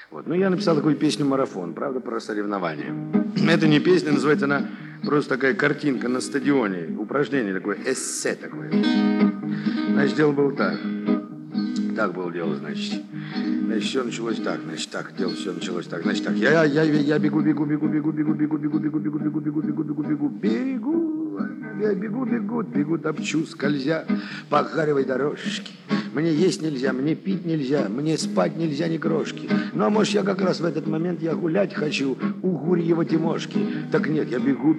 Вот. Ну, я написал такую песню «Марафон», правда, про соревнования. Это не песня, называется она просто такая картинка на стадионе, упражнение такое, эссе такое. Значит, дело было так. Так было дело, значит. Значит, все началось так, значит, так, дело все началось так, значит, так. Я бегу. Я бегу, топчу, скользя по гаревой дорожке. Мне есть нельзя, мне пить нельзя, мне спать нельзя ни крошки. Ну, а может, я как раз в этот момент я гулять хочу у Гурьева Тимошки. Так нет, я бегу,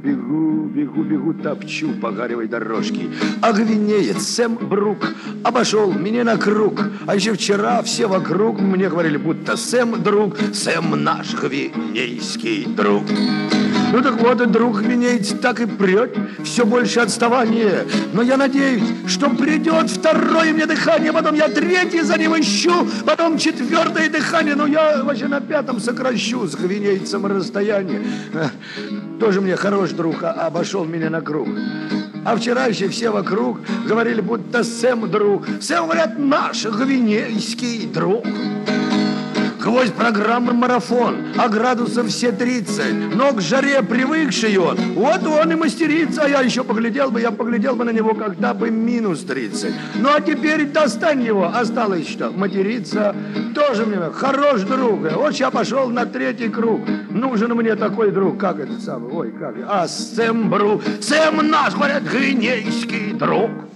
топчу по гаревой дорожке. А гвинеец Сэм Брук обошел меня на круг. А еще вчера все вокруг мне говорили, будто Сэм друг, Сэм наш гвинейский друг. Ну так вот, и друг гвинеец так и прет, все больше отставания. Но я надеюсь, что придет второе мне дыхание, потом я третье за ним ищу, потом четвертое дыхание, но я вообще на пятом сокращу с гвинейцем расстояние. Тоже мне хороший друг, обошел меня на круг. А вчера еще все вокруг говорили, будто Сэм друг. Сэм, говорят, наш гвинейский друг. Гвоздь программы «Марафон», а градусов все 30. Но к жаре привыкший он, вот он и мастерится. А я еще поглядел бы на него, когда бы минус 30. Ну а теперь достань его, осталось что, материться. Тоже мне хорош друг. Вот я пошел на третий круг. Нужен мне такой друг, как этот самый, Сэм Бру, Сэм наш, говорят, гвинейский друг.